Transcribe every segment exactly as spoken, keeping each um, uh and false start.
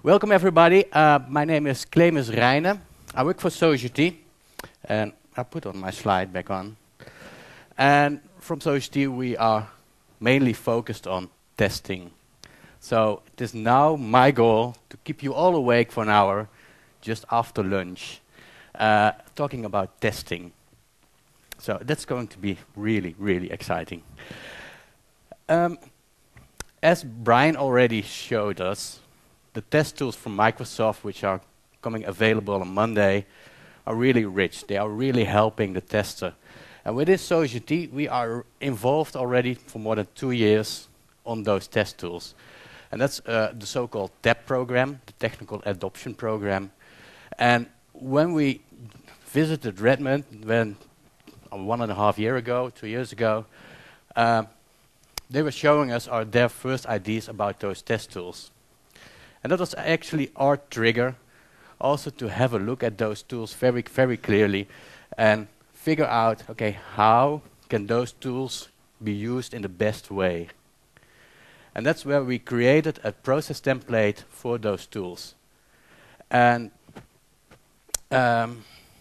Welcome everybody. Uh, my name is Clemens Reijnen. I work for Society, and I put on my slide back on. And from Society we are mainly focused on testing. So it is now my goal to keep you all awake for an hour just after lunch, uh, talking about testing. So that's going to be really, really exciting. Um, as Brian already showed us, the test tools from Microsoft, which are coming available on Monday, are really rich. They are really helping the tester. And within Society, we are involved already for more than two years on those test tools. And that's uh, the so-called T A P program, the Technical Adoption Program. And when we visited Redmond, when uh, one and a half year ago, two years ago, uh, they were showing us our, their first ideas about those test tools. And that was actually our trigger also to have a look at those tools very, very clearly and figure out, okay, how can those tools be used in the best way? And that's where we created a process template for those tools. And um,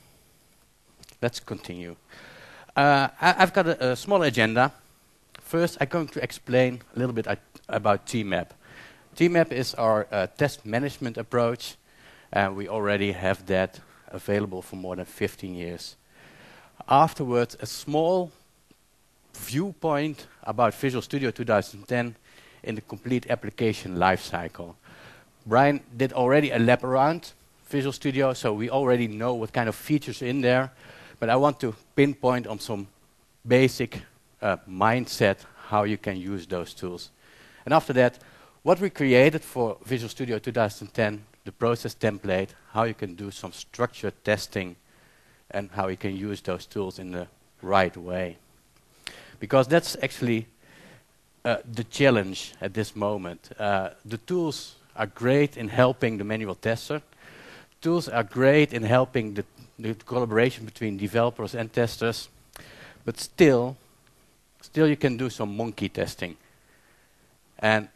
let's continue. Uh, I, I've got a, a small agenda. First, I'm going to explain a little bit about T MAP. T MAP is our uh, test management approach, and we already have that available for more than fifteen years. Afterwards, a small viewpoint about Visual Studio two thousand ten in the complete application lifecycle. Brian did already a lap around Visual Studio, so we already know what kind of features are in there, but I want to pinpoint on some basic uh, mindset how you can use those tools. And after that, what we created for Visual Studio two thousand ten, the process template, how you can do some structured testing and how you can use those tools in the right way. Because that's actually uh, the challenge at this moment. Uh, the tools are great in helping the manual tester. Tools are great in helping the, the collaboration between developers and testers. But still, still you can do some monkey testing. And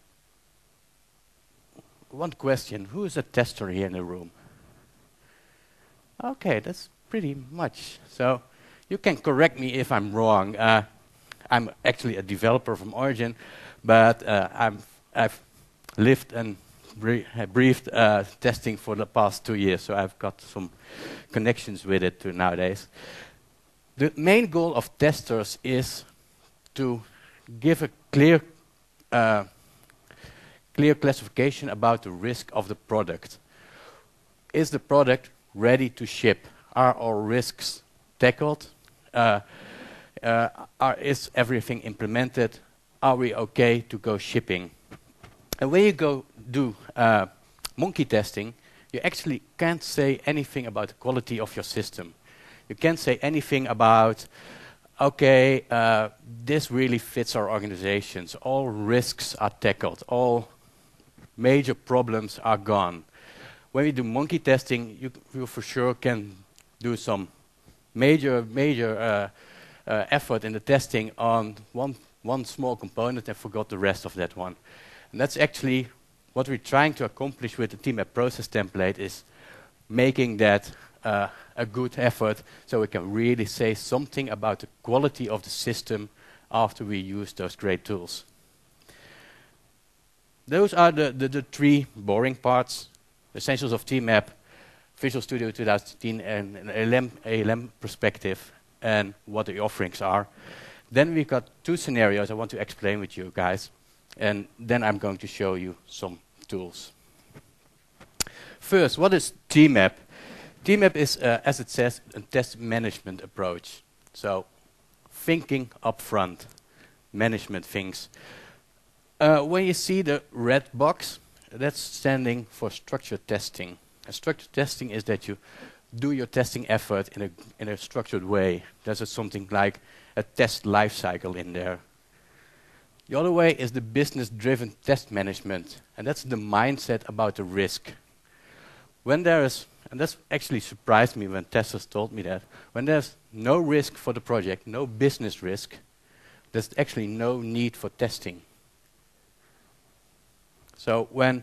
one question, who is a tester here in the room? Okay, that's pretty much. So you can correct me if I'm wrong. Uh, I'm actually a developer from origin, but uh, I'm, I've lived and bre breathed uh, testing for the past two years, so I've got some connections with it too nowadays. The main goal of testers is to give a clear uh, clear classification about the risk of the product. Is the product ready to ship? Are our risks tackled? Uh, uh, are, is everything implemented? Are we okay to go shipping? And when you go do uh, monkey testing, you actually can't say anything about the quality of your system. You can't say anything about, okay, uh, this really fits our organizations. All risks are tackled. All major problems are gone. When we do monkey testing, you, you for sure can do some major, major uh, uh, effort in the testing on one, one small component and forgot the rest of that one. And that's actually what we're trying to accomplish with the T MAP process template, is making that uh, a good effort so we can really say something about the quality of the system after we use those great tools. Those are the, the, the three boring parts: essentials of T MAP, Visual Studio two thousand ten, and an A L M, A L M perspective, and what the offerings are. Then we've got two scenarios I want to explain with you guys, and then I'm going to show you some tools. First, what is T MAP? T MAP is, uh, as it says, a test management approach. So, thinking up front, management things. Uh, when you see the red box, that's standing for structured testing. And structured testing is that you do your testing effort in a, in a structured way. There's a something like a test life cycle in there. The other way is the business-driven test management, and that's the mindset about the risk. When there is, and that's actually surprised me when testers told me that, when there's no risk for the project, no business risk, there's actually no need for testing. So when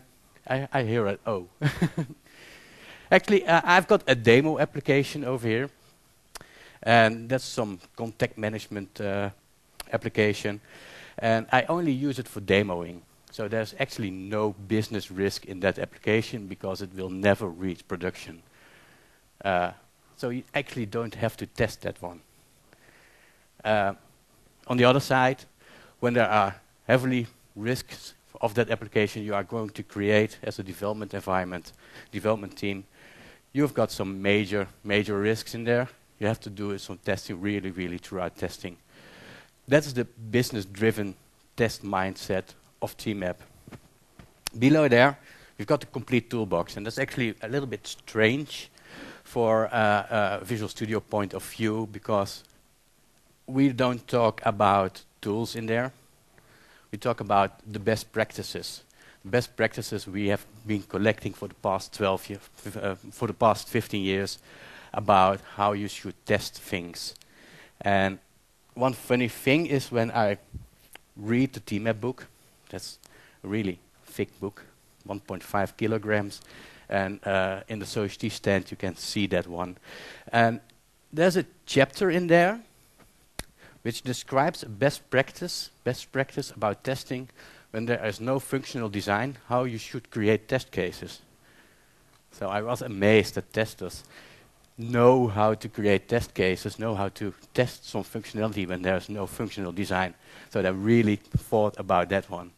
I, I hear it. Oh. Actually, uh, I've got a demo application over here. And that's some contact management uh, application. And I only use it for demoing. So there's actually no business risk in that application because it will never reach production. Uh, so you actually don't have to test that one. Uh, on the other side, when there are heavily risks of that application you are going to create as a development environment, development team, you've got some major, major risks in there. You have to do some testing really, really throughout testing. That's the business-driven test mindset of T MAP. Below there, we've got the complete toolbox, and that's actually a little bit strange for uh, a Visual Studio point of view because we don't talk about tools in there. We talk about the best practices. The best practices we have been collecting for the past twelve years, uh, for the past fifteen years, about how you should test things. And one funny thing is when I read the T MAP book, that's a really thick book, one point five kilograms, and uh, in the Society stand you can see that one. And there's a chapter in there which describes a best practice, best practice about testing when there is no functional design, how you should create test cases. So I was amazed that testers know how to create test cases, know how to test some functionality when there's no functional design. So they really thought about that one.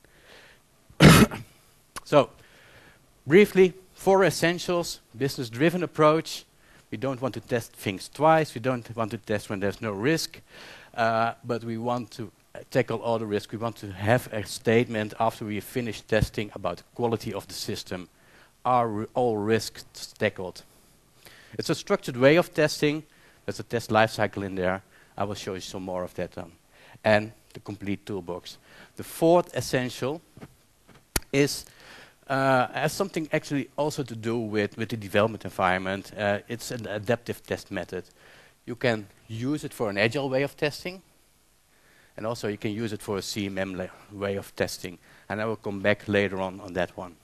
So, briefly, four essentials, business-driven approach. We don't want to test things twice. We don't want to test when there's no risk. Uh, but we want to uh, tackle all the risk. We want to have a statement after we finish testing about the quality of the system. Are all risks tackled? It's a structured way of testing. There's a test lifecycle in there. I will show you some more of that. Um, and the complete toolbox. The fourth essential is uh, has something actually also to do with, with the development environment. Uh, it's an adaptive test method. You can use it for an agile way of testing, and also you can use it for a C M M way of testing. And I will come back later on on that one.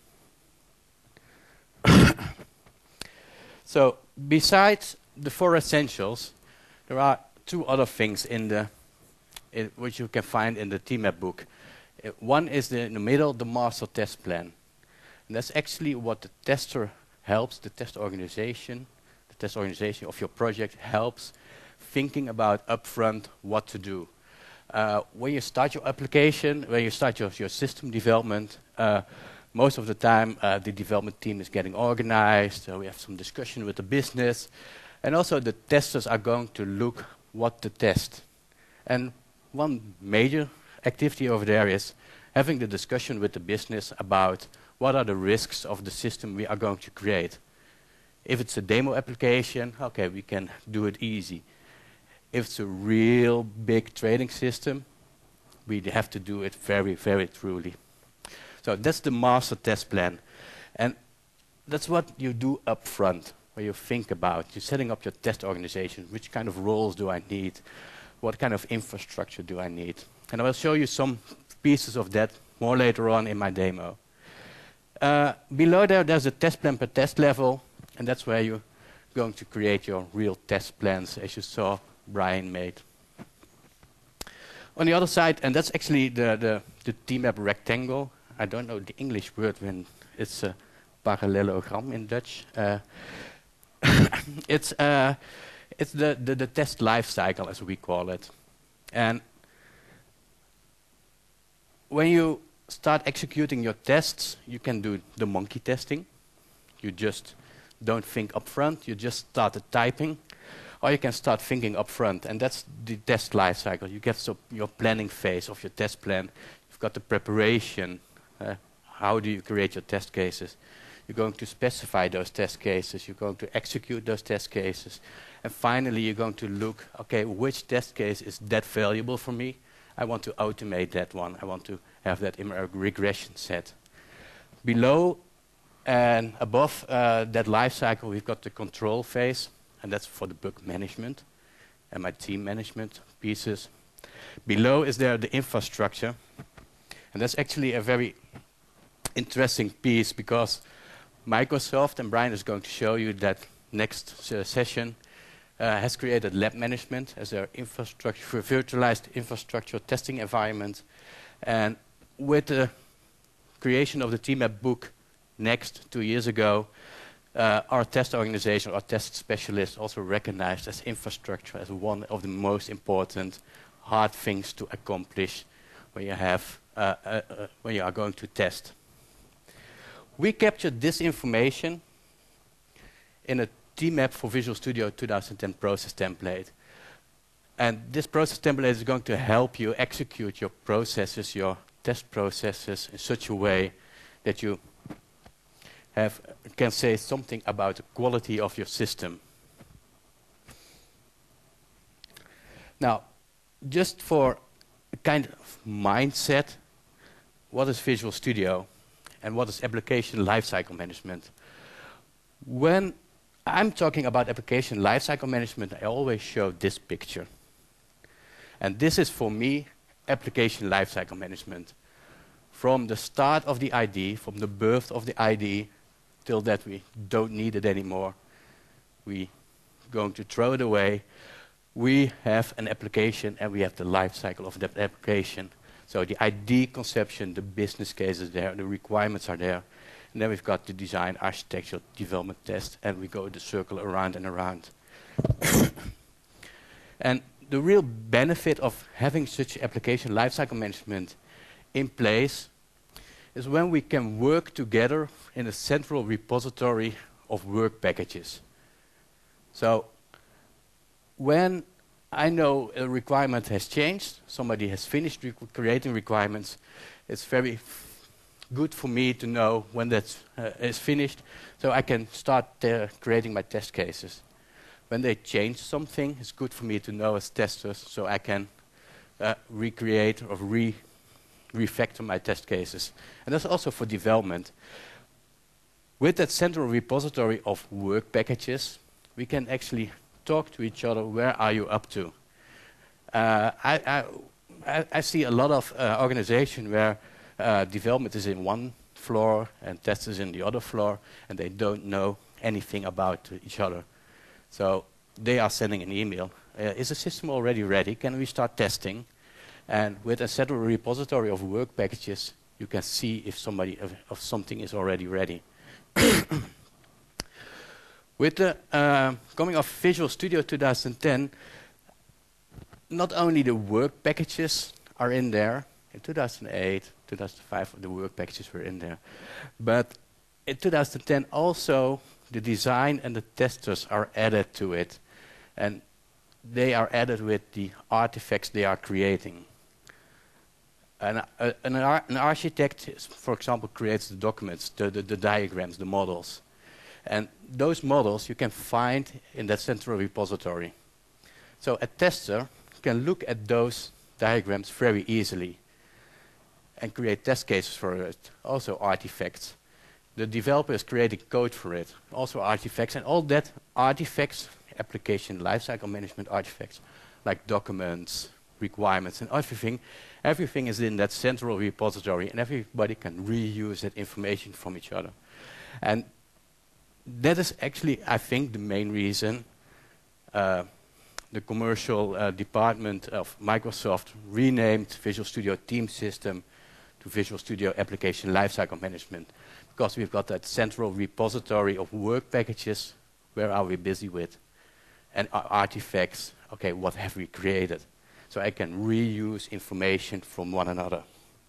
So, besides the four essentials, there are two other things in the in which you can find in the T MAP book. Uh, one is the, in the middle, the master test plan. And that's actually what the tester helps, the test organization, the test organization of your project helps thinking about upfront what to do. Uh, when you start your application, when you start your, your system development, uh, most of the time uh, the development team is getting organized, so we have some discussion with the business, and also the testers are going to look what to test. And one major activity over there is having the discussion with the business about what are the risks of the system we are going to create. If it's a demo application, okay, we can do it easy. If it's a real big trading system, we have to do it very, very truly. So that's the master test plan. And that's what you do up front, where you think about, you're setting up your test organization, which kind of roles do I need, what kind of infrastructure do I need. And I will show you some pieces of that more later on in my demo. Uh, below there, there's a test plan per test level, and that's where you're going to create your real test plans, as you saw Brian made. On the other side, and that's actually the, the, the T MAP rectangle. I don't know the English word when it's a parallelogram in Dutch. Uh, it's uh, it's the, the, the test life cycle, as we call it. And when you start executing your tests, you can do the monkey testing. You just don't think up front, you just start the typing. Or you can start thinking up front, and that's the test life cycle. You get so your planning phase of your test plan. You've got the preparation. Uh, how do you create your test cases? You're going to specify those test cases. You're going to execute those test cases. And finally, you're going to look, okay, which test case is that valuable for me? I want to automate that one. I want to have that in a regression set. Below and above uh, that life cycle, we've got the control phase. And that's for the bug management and my team management pieces. Below is there the infrastructure. And that's actually a very interesting piece because Microsoft, and Brian is going to show you that next uh, session, uh, has created lab management as their infrastructure, virtualized infrastructure testing environment. And with the creation of the T MAP book Next, two years ago, uh, our test organization, our test specialists also recognized as infrastructure as one of the most important hard things to accomplish when you have uh, uh, uh, when you are going to test. We captured this information in a T MAP for Visual Studio two thousand ten process template. And this process template is going to help you execute your processes, your test processes in such a way that you have, can say something about the quality of your system. Now, just for a kind of mindset, what is Visual Studio and what is application lifecycle management? When I'm talking about application lifecycle management, I always show this picture. And this is, for me, application lifecycle management. From the start of the I D E, from the birth of the I D E, till that we don't need it anymore, we're going to throw it away. We have an application and we have the lifecycle of that application. So the I D E conception, the business case is there, the requirements are there. And then we've got the design, architecture, development test, and we go the circle around and around. And the real benefit of having such application lifecycle management in place is when we can work together in a central repository of work packages. So when I know a requirement has changed, somebody has finished re creating requirements, it's very good for me to know when that uh, is finished, so I can start uh, creating my test cases. When they change something, it's good for me to know as testers, so I can uh, recreate or re refactor my test cases. And that's also for development. With that central repository of work packages, we can actually talk to each other. Where are you up to? Uh, I, I, I see a lot of uh, organizations where uh, development is in one floor and test is in the other floor, and they don't know anything about each other. So they are sending an email. Uh, is the system already ready? Can we start testing? And with a central repository of work packages, you can see if somebody of, of something is already ready. With the uh, coming of Visual Studio two thousand ten, not only the work packages are in there. In two thousand eight, two thousand five, the work packages were in there. But in two thousand ten, also the design and the testers are added to it. And they are added with the artifacts they are creating. An, uh, an, ar an architect, is, for example, creates the documents, the, the, the diagrams, the models. And those models you can find in that central repository. So a tester can look at those diagrams very easily and create test cases for it, also artifacts. The developer is creating code for it, also artifacts, and all that artifacts, application lifecycle management artifacts, like documents, requirements, and everything, everything is in that central repository, and everybody can reuse that information from each other. And that is actually, I think, the main reason uh, the commercial uh, department of Microsoft renamed Visual Studio Team System to Visual Studio Application Lifecycle Management, because we've got that central repository of work packages. Where are we busy with? And our artifacts, okay, what have we created? So I can reuse information from one another.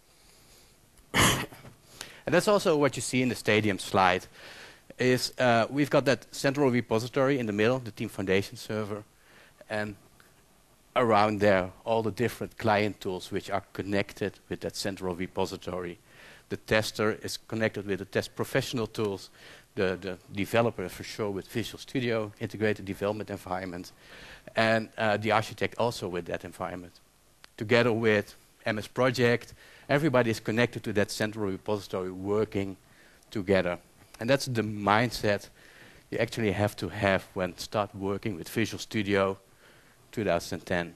And that's also what you see in the Stadium slide. Is uh, we've got that central repository in the middle, the Team Foundation server, and around there, all the different client tools which are connected with that central repository. The tester is connected with the test professional tools, the, the developer for sure with Visual Studio, integrated development environment, and uh, the architect also with that environment. Together with M S Project, everybody is connected to that central repository working together. And that's the mindset you actually have to have when start working with Visual Studio two thousand ten.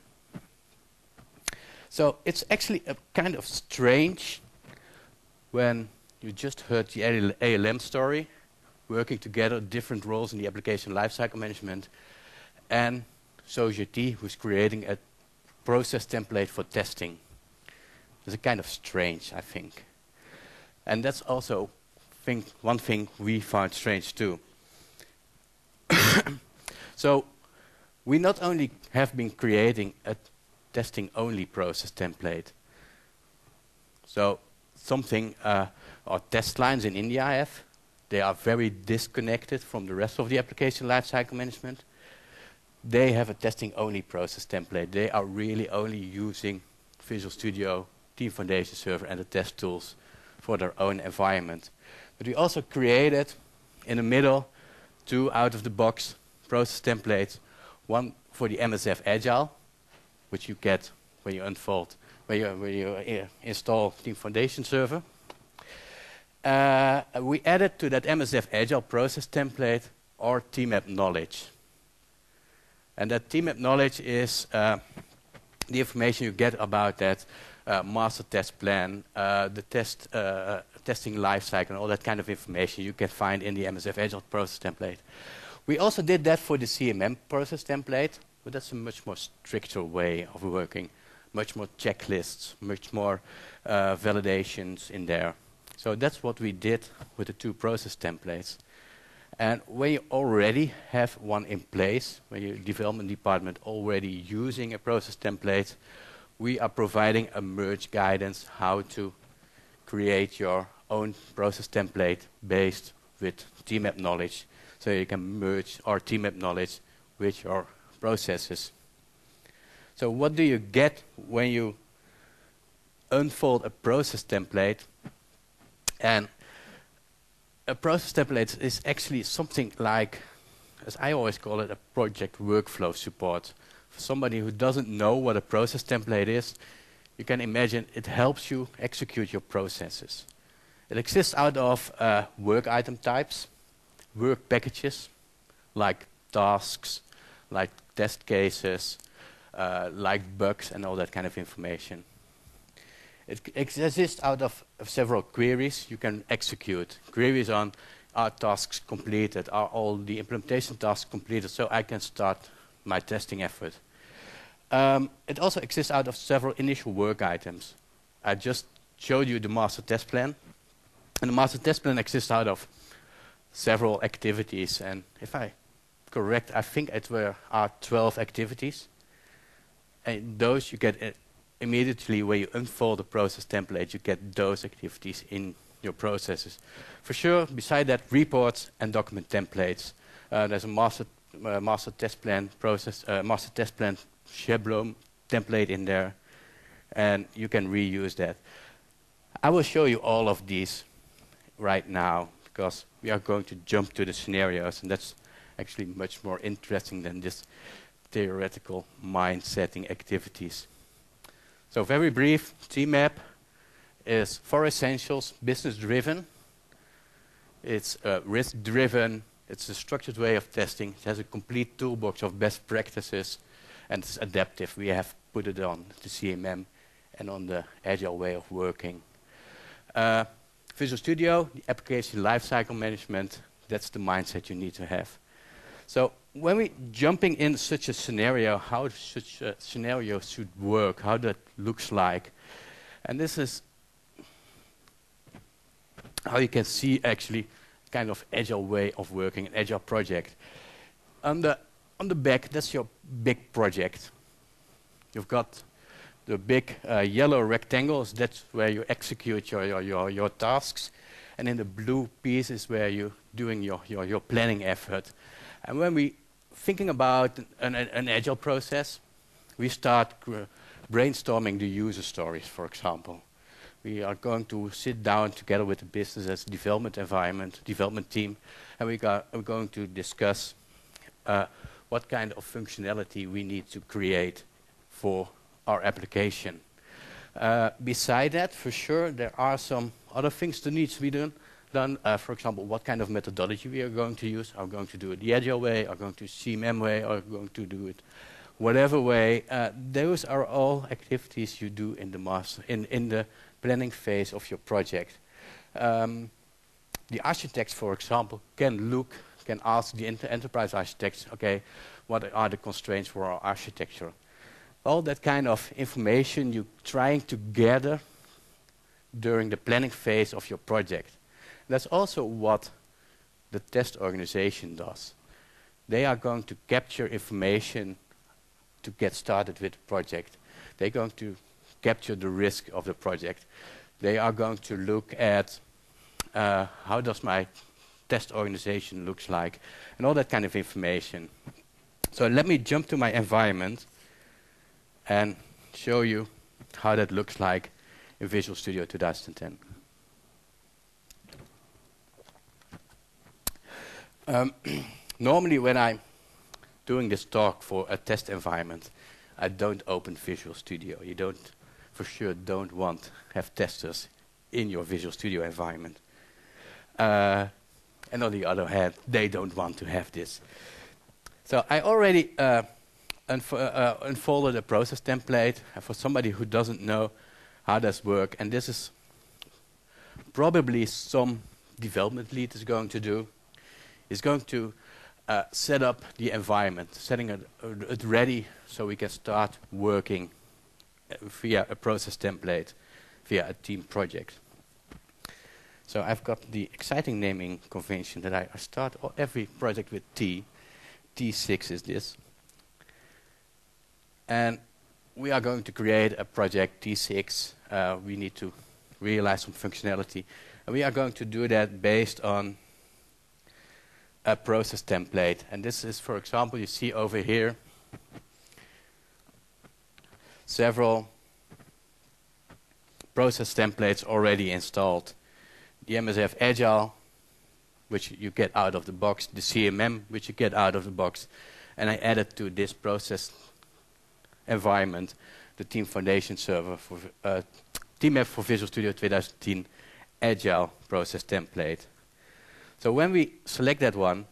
So it's actually a kind of strange when you just heard the A L M story, working together, different roles in the application lifecycle management, and Society, who's creating a process template for testing. It's a kind of strange, I think. And that's also thing, one thing we found strange too. So we not only have been creating a testing-only process template. So something, uh, our test lines in India have, they are very disconnected from the rest of the application lifecycle management. They have a testing-only process template. They are really only using Visual Studio, Team Foundation Server, and the test tools for their own environment. But we also created, in the middle, two out-of-the-box process templates. One for the M S F Agile, which you get when you unfold, when you, when you uh, install Team Foundation Server. Uh, we added to that M S F Agile process template our T M A P knowledge. And that T M A P knowledge is uh, the information you get about that uh, master test plan, uh, the test uh, testing lifecycle, and all that kind of information you can find in the M S F Agile process template. We also did that for the C M M process template, but that's a much more stricter way of working, much more checklists, much more uh, validations in there. So that's what we did with the two process templates. And when you already have one in place, when your development department already using a process template, we are providing a merge guidance how to create your own process template based with T M A P knowledge. So you can merge our T M A P knowledge with your processes. So what do you get when you unfold a process template? And a process template is actually something like, as I always call it, a project workflow support. For somebody who doesn't know what a process template is, you can imagine it helps you execute your processes. It exists out of uh, work item types, work packages, like tasks, like test cases, uh, like bugs, and all that kind of information. It exists out of, of several queries you can execute. Queries on, are tasks completed? Are all the implementation tasks completed so I can start my testing effort? Um, it also exists out of several initial work items. I just showed you the master test plan. And the master test plan exists out of several activities. And if I correct, I think it were are twelve activities. And those you get uh, immediately when you unfold the process template, you get those activities in your processes. For sure, beside that, reports and document templates. Uh, there's a master uh, master test plan process, uh, master test plan Chevron template in there, and you can reuse that. I will show you all of these right now because we are going to jump to the scenarios, and that's actually much more interesting than just theoretical mind-setting activities. So very brief, T M A P is for essentials, business-driven. It's uh, risk-driven. It's a structured way of testing. It has a complete toolbox of best practices, and it's adaptive. We have put it on the C M M and on the agile way of working. Uh, Visual Studio, the application lifecycle management, that's the mindset you need to have. So when we jumping in such a scenario, how such a scenario should work, how that looks like, and this is how you can see actually kind of agile way of working, an agile project. On the on the back, that's your big project. You've got the big uh, yellow rectangles. That's where you execute your your your, your tasks, and in the blue piece is where you're doing your your, your planning effort. And when we thinking about an, an, an agile process, we start brainstorming the user stories, for example. We are going to sit down together with the business as development environment, development team, and we got, we're going to discuss uh, what kind of functionality we need to create for our application. Uh, beside that, for sure, there are some other things that need to be done. Done, uh, for example, what kind of methodology we are going to use. Are we going to do it the agile way? Are we going to C M M way? Are we going to do it whatever way? Uh, those are all activities you do in the master, in, in the planning phase of your project. Um, the architects, for example, can look, can ask the inter enterprise architects, okay, what are the constraints for our architecture? All that kind of information you're trying to gather during the planning phase of your project. That's also what the test organization does. They are going to capture information to get started with the project. They're going to capture the risk of the project. They are going to look at uh, how does my test organization looks like, and all that kind of information. So let me jump to my environment and show you how that looks like in Visual Studio two thousand ten. Um, normally when I'm doing this talk for a test environment, I don't open Visual Studio. You don't, for sure, don't want to have testers in your Visual Studio environment. Uh, and on the other hand, they don't want to have this. So I already uh, unf uh, unfolded a process template uh, for somebody who doesn't know how does work, and this is probably some development lead is going to do. Is going to uh, set up the environment, setting it, uh, it ready so we can start working uh, via a process template, via a team project. So I've got the exciting naming convention that I, I start every project with T. T six is this. And we are going to create a project T six. Uh, we need to realize some functionality. And we are going to do that based on a process template. And this is, for example, you see over here several process templates already installed. The M S F Agile, which you get out of the box, the C M M, which you get out of the box, and I added to this process environment the Team Foundation server for uh, Team App for Visual Studio twenty ten Agile process template. So when we select that one,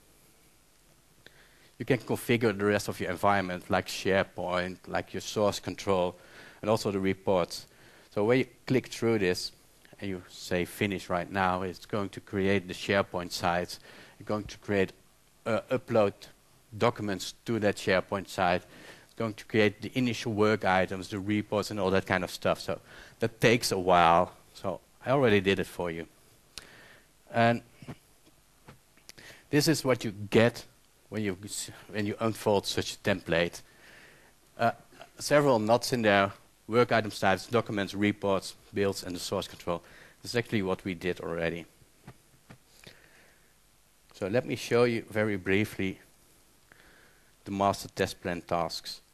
you can configure the rest of your environment, like SharePoint, like your source control, and also the reports. So when you click through this, and you say finish right now, it's going to create the SharePoint sites. You're going to create, uh, upload documents to that SharePoint site. It's going to create the initial work items, the reports, and all that kind of stuff. So that takes a while. So I already did it for you. And this is what you get when you when you unfold such a template. Uh, several knots in there: work item types, documents, reports, builds, and the source control. This is actually what we did already. So let me show you very briefly the master test plan tasks.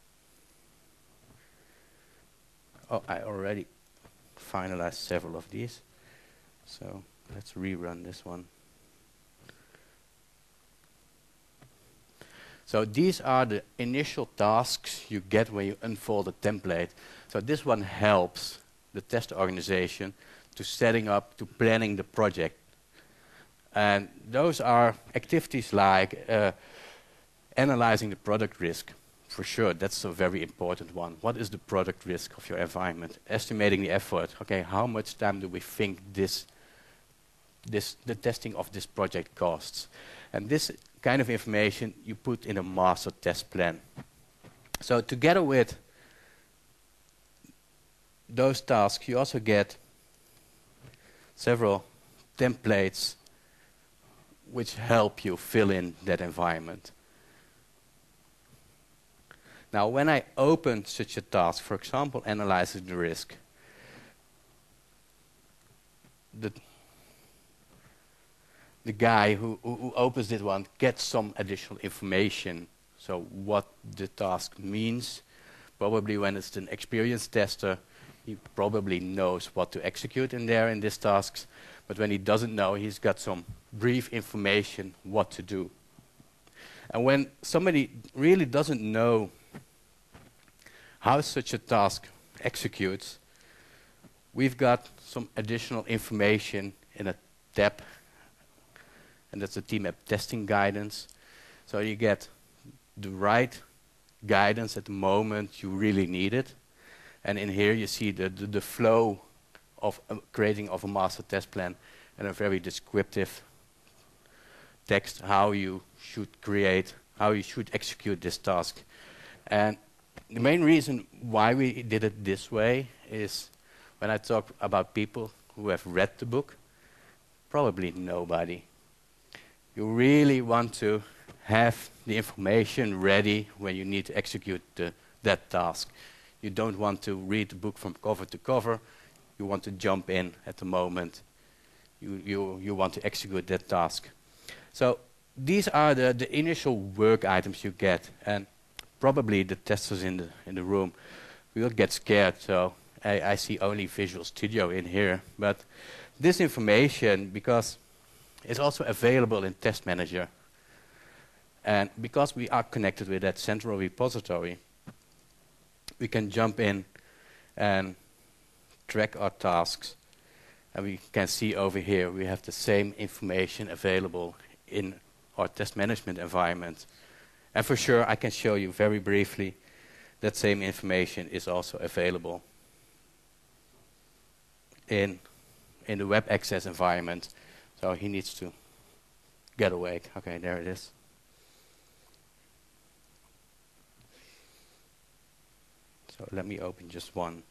Oh, I already finalized several of these. So let's rerun this one. So these are the initial tasks you get when you unfold a template. So this one helps the test organization to setting up, to planning the project. And those are activities like uh, analyzing the product risk. For sure, that's a very important one. What is the product risk of your environment? Estimating the effort. Okay, how much time do we think this, this, the testing of this project costs? And this kind of information you put in a master test plan. So together with those tasks, you also get several templates which help you fill in that environment. Now, when I open such a task, for example, analyzing the risk, the the guy who, who, who opens this one gets some additional information. So what the task means. Probably when it's an experienced tester, he probably knows what to execute in there in these tasks. But when he doesn't know, he's got some brief information what to do. And when somebody really doesn't know how such a task executes, we've got some additional information in a tab, and that's the Team App Testing Guidance. So you get the right guidance at the moment you really need it. And in here you see the, the, the flow of uh, creating of a master test plan and a very descriptive text how you should create, how you should execute this task. And the main reason why we did it this way is when I talk about people who have read the book, probably nobody. You really want to have the information ready when you need to execute the, that task. You don't want to read the book from cover to cover. You want to jump in at the moment. You, you, you want to execute that task. So these are the, the initial work items you get. And probably the testers in the, in the room will get scared. So I, I see only Visual Studio in here. But this information, because it's also available in Test Manager, and because we are connected with that central repository, we can jump in and track our tasks. And we can see over here we have the same information available in our test management environment. And for sure, I can show you very briefly that same information is also available in, in the web access environment. So he needs to get awake. Okay, there it is. So let me open just one.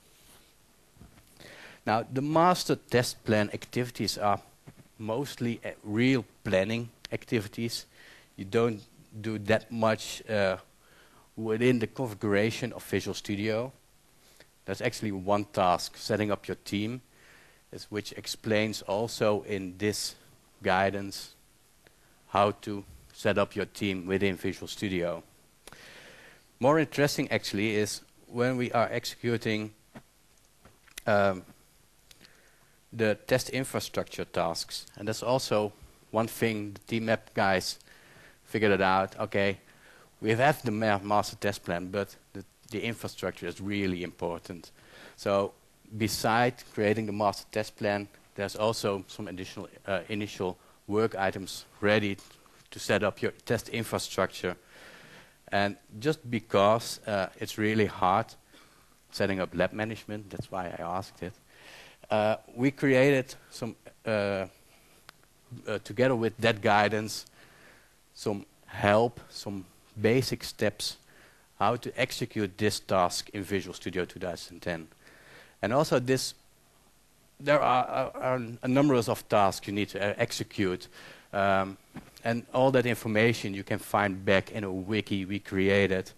Now, the master test plan activities are mostly uh, real planning activities. You don't do that much uh, within the configuration of Visual Studio. There's actually one task, setting up your team, is which explains also in this guidance how to set up your team within Visual Studio. More interesting actually is when we are executing um, the test infrastructure tasks. And that's also one thing the T MAP guys figured it out. Okay, we have the ma master test plan, but the, the infrastructure is really important. So beside creating the master test plan, there's also some additional uh, initial work items ready to set up your test infrastructure. And just because uh, it's really hard setting up lab management, that's why I asked it, uh, we created some, uh, uh, together with that guidance, some help, some basic steps how to execute this task in Visual Studio two thousand ten. And also this, there are, are, are a number of tasks you need to uh, execute. Um, and all that information you can find back in a wiki we created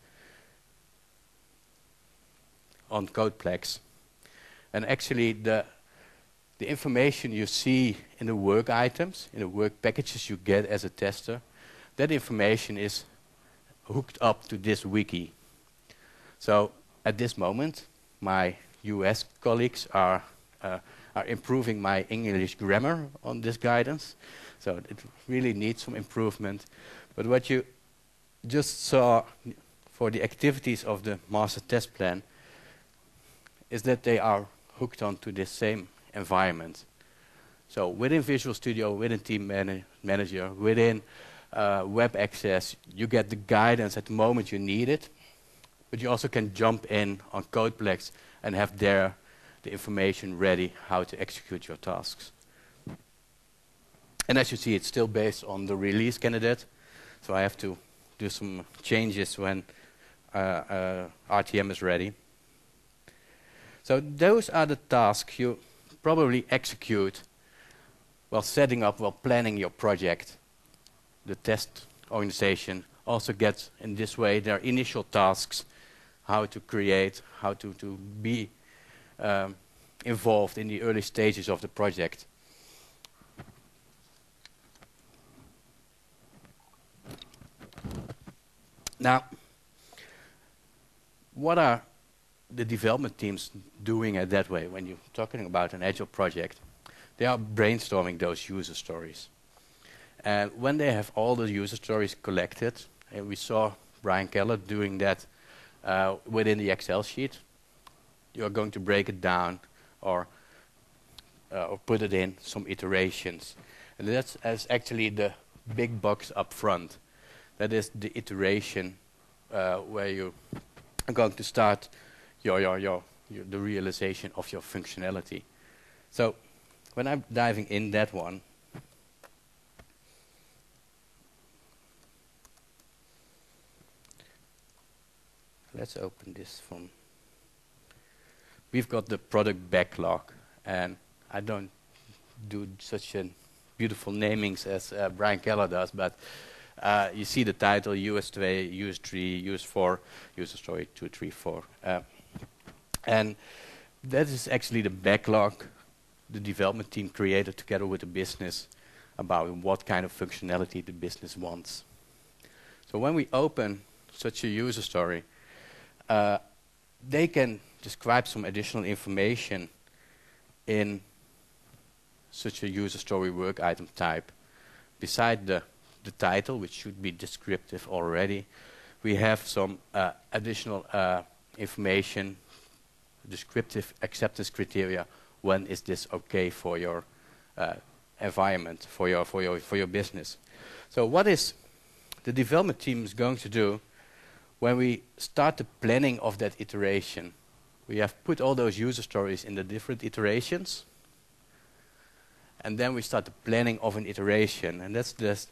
on Codeplex. And actually the, the information you see in the work items, in the work packages you get as a tester, that information is hooked up to this wiki. So at this moment, my U S colleagues are, uh, are improving my English grammar on this guidance. So it really needs some improvement. But what you just saw for the activities of the master test plan is that they are hooked onto this same environment. So within Visual Studio, within Team Man Manager, within uh, Web Access, you get the guidance at the moment you need it. But you also can jump in on Codeplex and have there the information ready how to execute your tasks. And as you see, it's still based on the release candidate. So I have to do some changes when uh, uh, R T M is ready. So those are the tasks you probably execute while setting up, while planning your project. The test organization also gets, in this way, their initial tasks, how to create, how to, to be um, involved in the early stages of the project. Now, what are the development teams doing it that way when you're talking about an agile project? They are brainstorming those user stories. And when they have all the user stories collected, and we saw Brian Keller doing that uh, within the Excel sheet, you're going to break it down or, uh, or put it in some iterations. And that's, that's actually the big box up front. That is the iteration uh, where you are going to start your, your, your, your, the realization of your functionality. So when I'm diving in that one, let's open this from. We've got the product backlog, and I don't do such a beautiful namings as uh, Brian Keller does, but uh, you see the title: U S two, U S three, U S four, user story two, three, four, uh, and that is actually the backlog the development team created together with the business about what kind of functionality the business wants. So when we open such a user story, uh, they can describe some additional information in such a user story work item type. Beside the, the title, which should be descriptive already, we have some uh, additional uh, information, descriptive acceptance criteria. When is this okay for your uh, environment, for your, for, your, for your business? So what is the development team is going to do when we start the planning of that iteration? We have put all those user stories in the different iterations, and then we start the planning of an iteration, and that's just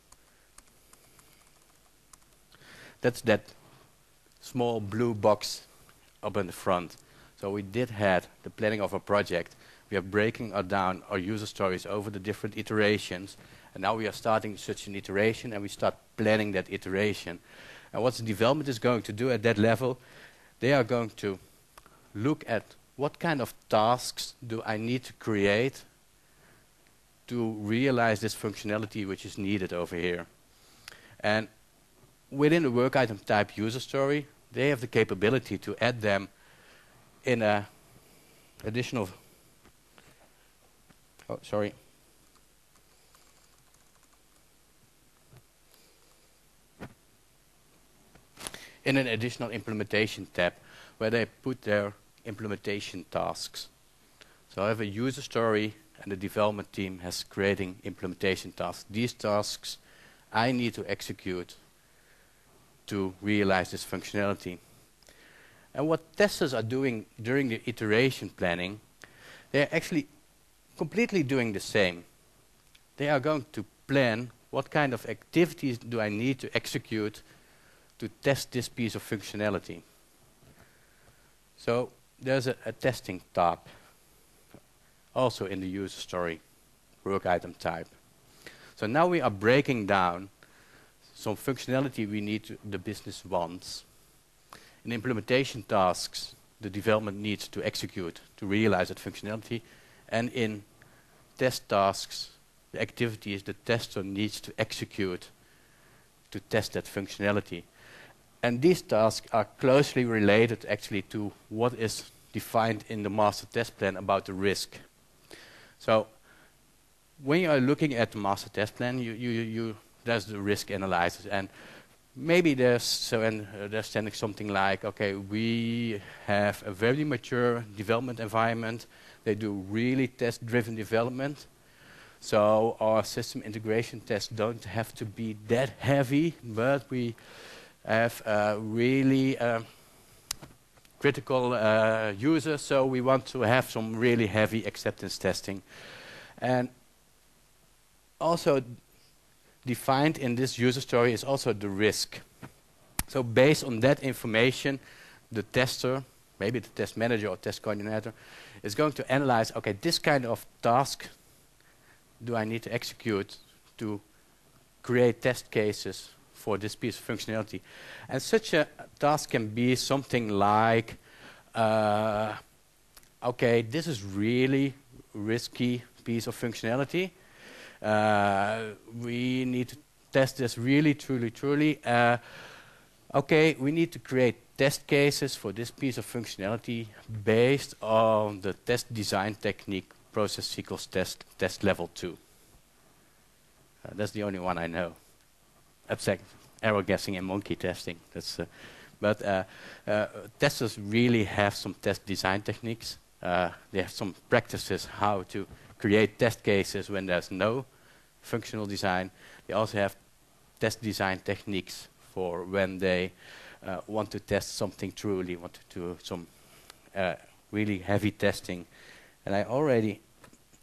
that's that small blue box up in the front. So we did had the planning of a project. We are breaking our down our user stories over the different iterations, and now we are starting such an iteration, and we start planning that iteration. And what the development is going to do at that level, they are going to look at what kind of tasks do I need to create to realize this functionality which is needed over here. And within the work item type user story, they have the capability to add them in a additional, oh, sorry. In an additional implementation tab where they put their implementation tasks. So I have a user story and the development team has creating implementation tasks. These tasks I need to execute to realize this functionality. And what testers are doing during the iteration planning, they're actually completely doing the same. They are going to plan what kind of activities do I need to execute to test this piece of functionality. So there's a, a testing tab also in the user story work item type. So now we are breaking down some functionality we need to, the business wants. In implementation tasks, the development needs to execute to realize that functionality, and in test tasks, the activities the tester needs to execute to test that functionality. And these tasks are closely related actually to what is defined in the master test plan about the risk. So when you are looking at the master test plan, you, you, you, there's the risk analysis, and maybe there's so and uh, there's standing something like, okay, we have a very mature development environment. They do really test-driven development. So our system integration tests don't have to be that heavy, but we have uh, really uh, critical uh, users, so we want to have some really heavy acceptance testing. And also defined in this user story is also the risk. So based on that information, the tester, maybe the test manager or test coordinator, is going to analyze, okay, this kind of task do I need to execute to create test cases for this piece of functionality. And such a task can be something like, uh, okay, this is really risky piece of functionality. Uh, we need to test this really, truly, truly. Uh, okay, we need to create test cases for this piece of functionality based on the test design technique process sequence test, test level two. Uh, that's the only one I know. Abstract error guessing and monkey testing. That's, uh, but uh, uh, testers really have some test design techniques. Uh, they have some practices how to create test cases when there's no functional design. They also have test design techniques for when they uh, want to test something truly, want to do some uh, really heavy testing. And I already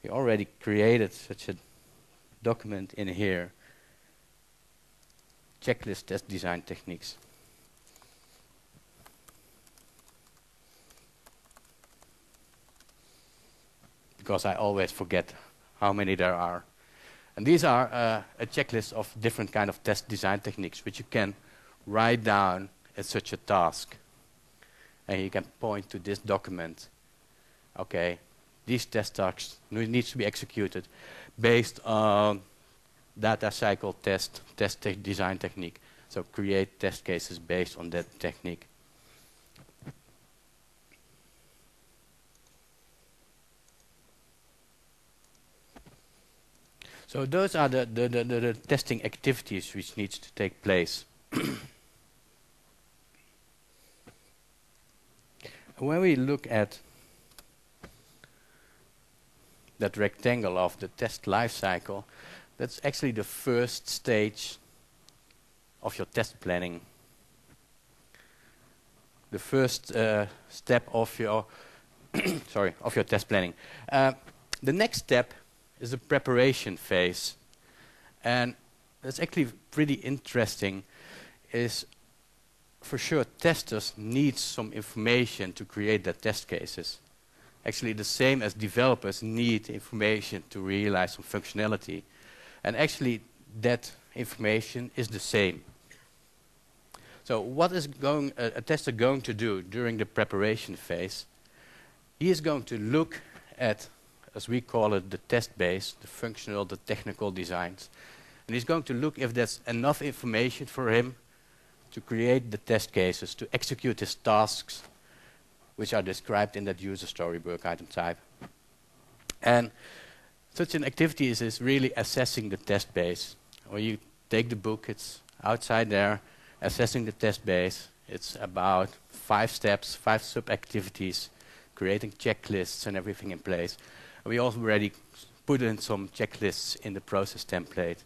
we already created such a document in here, checklist test design techniques. Because I always forget how many there are. And these are uh, a checklist of different kind of test design techniques which you can write down as such a task. And you can point to this document. Okay, these test tasks needs to be executed based on data cycle test, test te design technique. So create test cases based on that technique. So those are the, the, the, the, the testing activities which needs to take place. When we look at that rectangle of the test lifecycle, that's actually the first stage of your test planning. The first uh, step of your sorry of your test planning. Uh, the next step is the preparation phase, and that's actually pretty interesting. Is for sure testers need some information to create their test cases. Actually, the same as developers need information to realize some functionality. And actually, that information is the same. So what is going, uh, a tester going to do during the preparation phase? He is going to look at, as we call it, the test base, the functional, the technical designs. And he's going to look if there's enough information for him to create the test cases, to execute his tasks, which are described in that user story work item type. And such an activity is, is really assessing the test base. When you take the book, it's outside there, assessing the test base. It's about five steps, five sub-activities, creating checklists and everything in place. And we also already put in some checklists in the process template.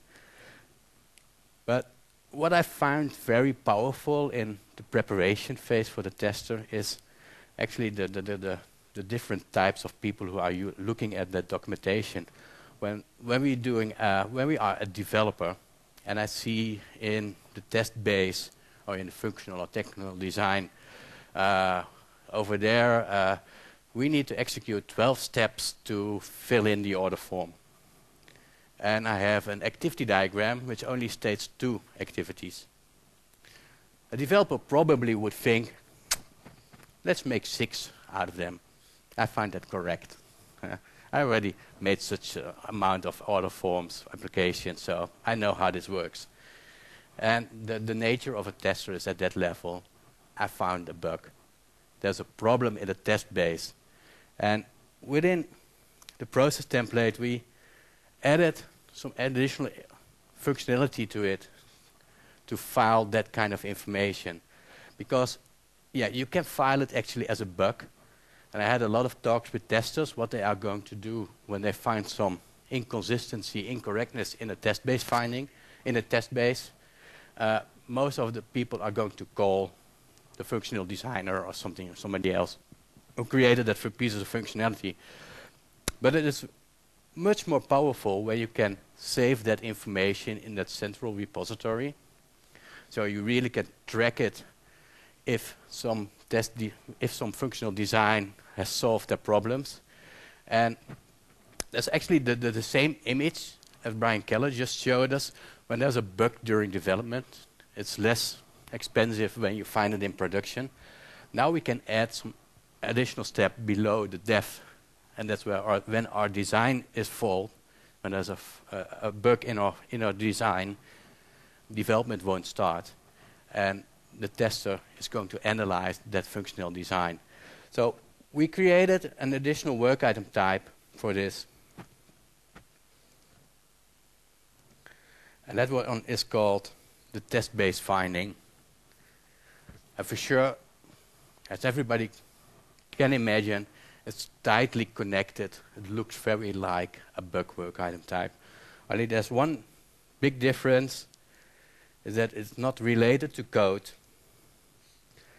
But what I found very powerful in the preparation phase for the tester is actually the, the, the, the, the different types of people who are u looking at that documentation. When, when, we doing, uh, when we are a developer, and I see in the test base, or in the functional or technical design, uh, over there, uh, we need to execute twelve steps to fill in the order form. And I have an activity diagram which only states two activities. A developer probably would think, let's make six out of them. I find that correct. Uh, I already made such an amount of order forms applications, so I know how this works. And the, the nature of a tester is at that level. I found a bug. There's a problem in the test base. And within the process template, we added some additional functionality to it to file that kind of information. Because, yeah, you can file it actually as a bug. And I had a lot of talks with testers what they are going to do when they find some inconsistency, incorrectness in a test base finding, in a test base. Uh, most of the people are going to call the functional designer or something, or somebody else who created that for pieces of functionality. But it is much more powerful where you can save that information in that central repository. So you really can track it if some test de if some functional design has solved their problems. And that's actually the, the, the same image as Brian Keller just showed us. When there's a bug during development, it's less expensive when you find it in production. Now we can add some additional step below the dev, and that's where our, when our design is fault, when there's a, f uh, a bug in our, in our design, development won't start. And the tester is going to analyze that functional design. So we created an additional work item type for this. And that one is called the test base finding. And for sure, as everybody can imagine, it's tightly connected. It looks very like a bug work item type. Only there's one big difference, is that it's not related to code,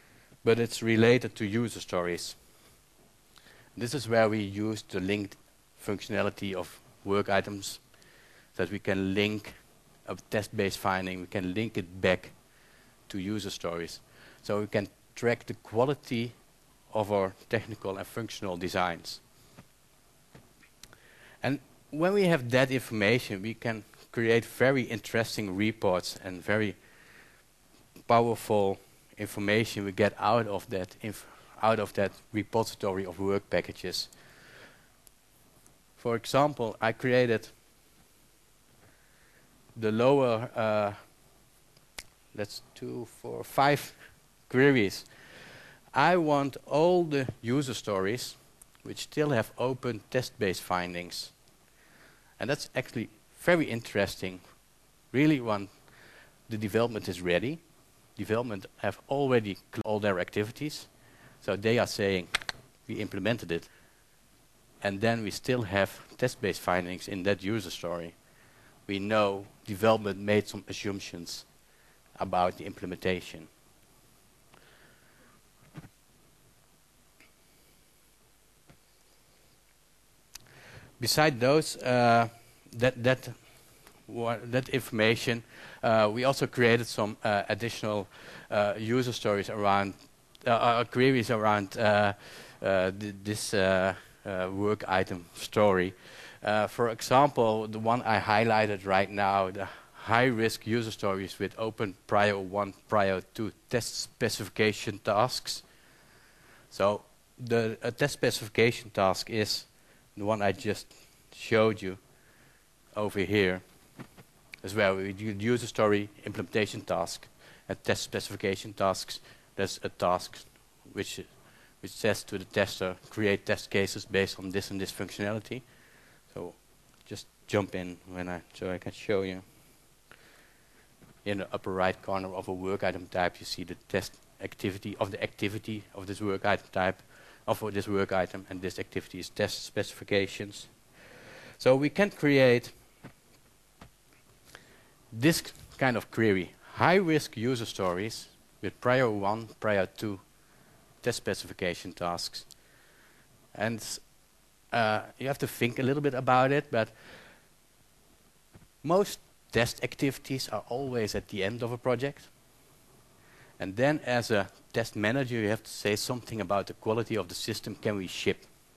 but it's related to user stories. This is where we use the linked functionality of work items, that we can link a test-based finding, we can link it back to user stories. So we can track the quality of our technical and functional designs. And when we have that information, we can create very interesting reports and very powerful information we get out of that inf out of that repository of work packages. For example, I created the lower, uh, that's two, four, five queries. I want all the user stories which still have open test-based findings. And that's actually very interesting. Really, when the development is ready, development have already closed all their activities. So they are saying, we implemented it. And then we still have test-based findings in that user story. We know development made some assumptions about the implementation. Beside those, uh, that that that information, uh, we also created some uh, additional uh, user stories around uh, uh, queries around uh, uh, th this uh, uh, work item story. Uh, for example, the one I highlighted right now, the high-risk user stories with open prior one, prior two test specification tasks. So the a test specification task is the one I just showed you over here as well. We do user story, implementation task, and test specification tasks. There's a task which which says to the tester, create test cases based on this and this functionality. So just jump in when I so I can show you. In the upper right corner of a work item type, you see the test activity of the activity of this work item type, of this work item, and this activity is test specifications. So we can create this kind of query, high-risk user stories with prior one, prior two test specification tasks. And uh, you have to think a little bit about it, but most test activities are always at the end of a project. And then as a test manager, you have to say something about the quality of the system can we ship.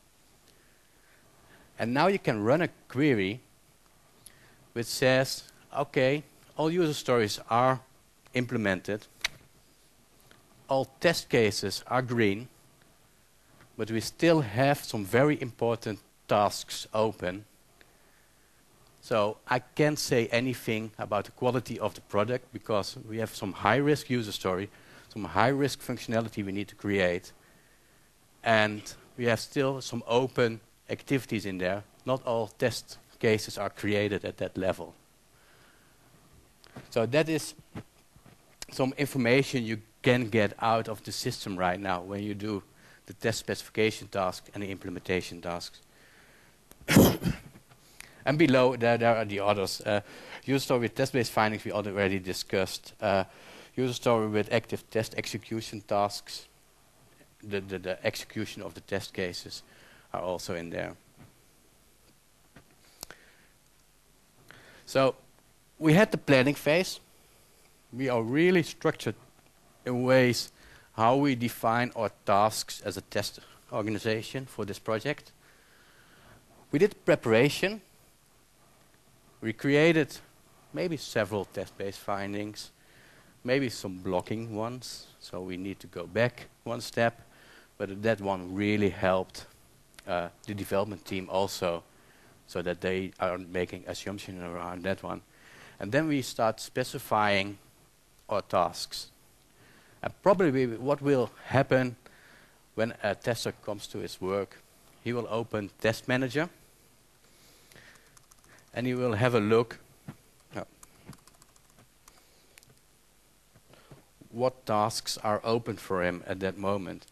And now you can run a query which says, okay, all user stories are implemented, all test cases are green, but we still have some very important tasks open. So I can't say anything about the quality of the product because we have some high-risk user story, some high-risk functionality we need to create, and we have still some open activities in there. Not all test cases are created at that level. So that is some information you can get out of the system right now when you do the test specification task and the implementation tasks. And below, there, there are the others. Uh, user story with test-based findings we already discussed. Uh, user story with active test execution tasks. The, the, the execution of the test cases are also in there. So we had the planning phase. We are really structured in ways how we define our tasks as a test organization for this project. We did preparation. We created maybe several test-based findings, maybe some blocking ones, so we need to go back one step, but that one really helped uh, the development team also, so that they are making assumptions around that one. And then we start specifying our tasks. And probably what will happen when a tester comes to his work, he will open Test Manager, and he will have a look oh, what tasks are open for him at that moment.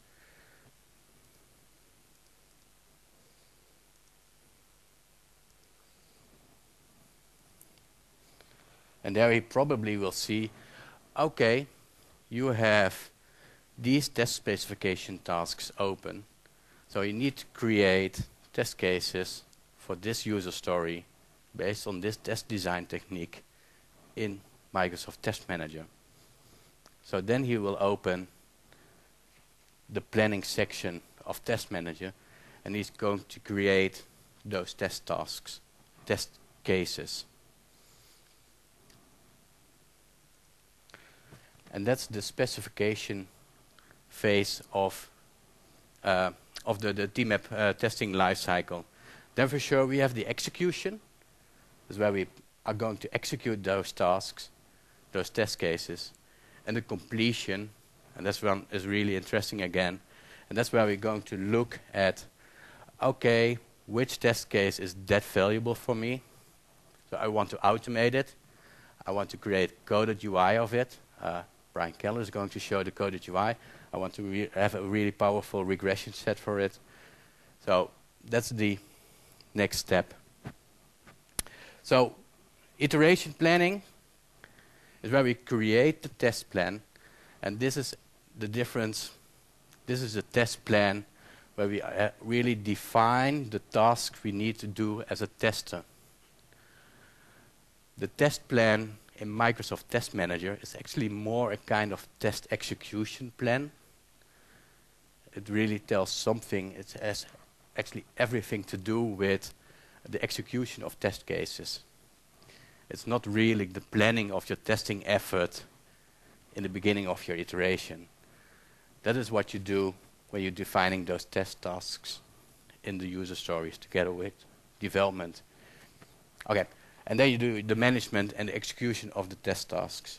And there he probably will see, okay, you have these test specification tasks open. So you need to create test cases for this user story based on this test design technique in Microsoft Test Manager. So then he will open the planning section of Test Manager, and he's going to create those test tasks, test cases. And that's the specification phase of uh, of the, the T MAP uh, testing lifecycle. Then for sure we have the execution. That's where we are going to execute those tasks, those test cases, and the completion, and that's one is really interesting again, and that's where we're going to look at, okay, which test case is that valuable for me? So I want to automate it. I want to create coded U I of it. Uh, Brian Keller is going to show the coded U I. I want to re have a really powerful regression set for it. So that's the next step. So iteration planning is where we create the test plan, and this is the difference. This is a test plan where we uh, really define the tasks we need to do as a tester. The test plan in Microsoft Test Manager is actually more a kind of test execution plan. It really tells something. It has actually everything to do with the execution of test cases. It's not really the planning of your testing effort in the beginning of your iteration. That is what you do when you're defining those test tasks in the user stories together with development. Okay, and then you do the management and the execution of the test tasks.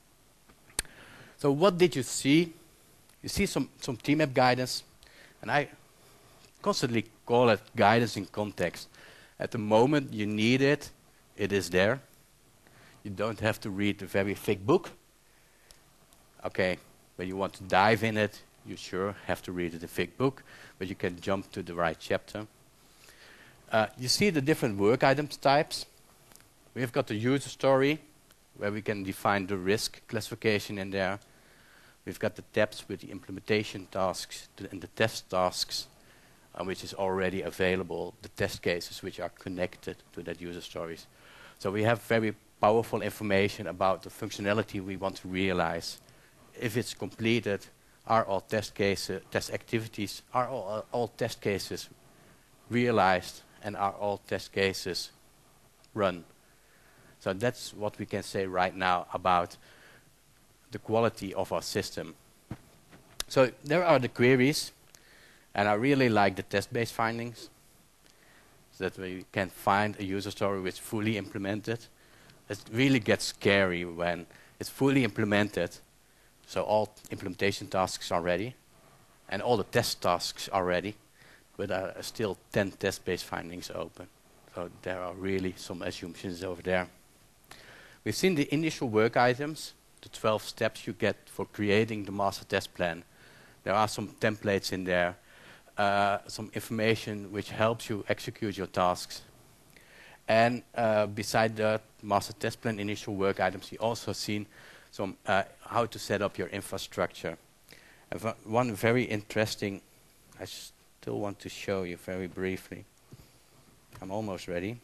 So what did you see? You see some, some T MAP guidance, and I constantly call it guidance in context. At the moment you need it, it is there. You don't have to read the very thick book. Okay, when you want to dive in it, you sure have to read the thick book, but you can jump to the right chapter. Uh, you see the different work items types. We've got the user story, where we can define the risk classification in there. We've got the tabs with the implementation tasks and the test tasks, uh, which is already available, the test cases which are connected to that user stories. So we have very powerful information about the functionality we want to realize. If it's completed, are all test cases, test activities, are all, uh, all test cases realized, and are all test cases run? So that's what we can say right now about the quality of our system. So there are the queries, and I really like the test-based findings, so that we can find a user story which is fully implemented. It really gets scary when it's fully implemented, so all implementation tasks are ready, and all the test tasks are ready, but there are still ten test-based findings open. So there are really some assumptions over there. We've seen the initial work items, the twelve steps you get for creating the master test plan. There are some templates in there, uh, some information which helps you execute your tasks. And uh, beside the master test plan initial work items, you also seen some uh, how to set up your infrastructure. And one very interesting, I still want to show you very briefly. I'm almost ready.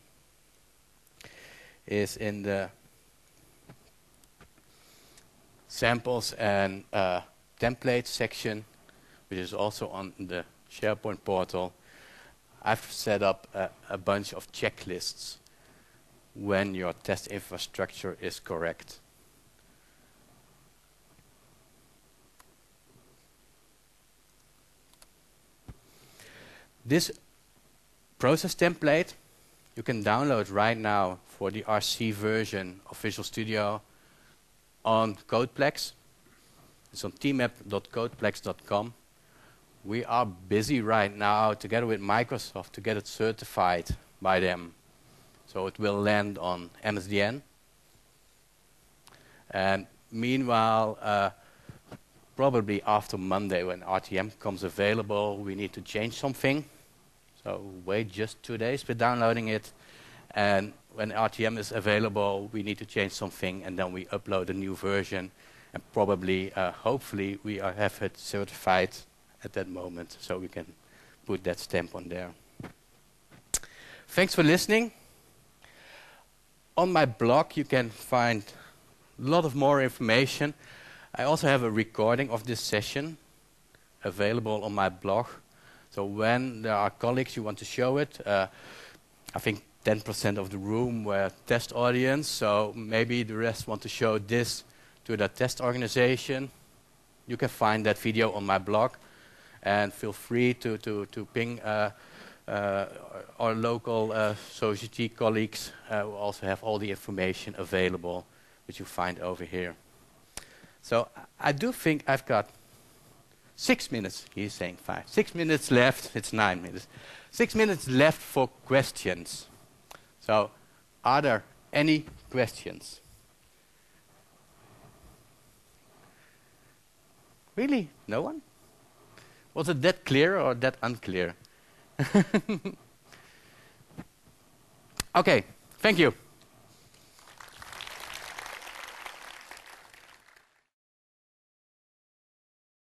Is in the samples and uh, templates section, which is also on the SharePoint portal. I've set up a, a bunch of checklists when your test infrastructure is correct. This process template you can download right now for the R C version of Visual Studio on Codeplex. It's on t map dot codeplex dot com. We are busy right now together with Microsoft to get it certified by them. So it will land on M S D N. And meanwhile, uh, probably after Monday when R T M comes available, we need to change something. So wait just two days for downloading it. And when R T M is available, we need to change something, and then we upload a new version. And probably, uh, hopefully, we are, have it certified at that moment, so we can put that stamp on there. thanks for listening. On my blog, you can find a lot of more information. I also have a recording of this session available on my blog. So when there are colleagues you want to show it, uh, I think ten percent of the room were test audience, so maybe the rest want to show this to the test organization. You can find that video on my blog, and feel free to, to, to ping uh, uh, our local uh, Sogeti colleagues uh, who also have all the information available, which you find over here. So I do think I've got six minutes, he's saying five. Six minutes left, it's nine minutes. Six minutes left for questions. So are there any questions? Really? No one? Was it that clear or that unclear? Okay, thank you.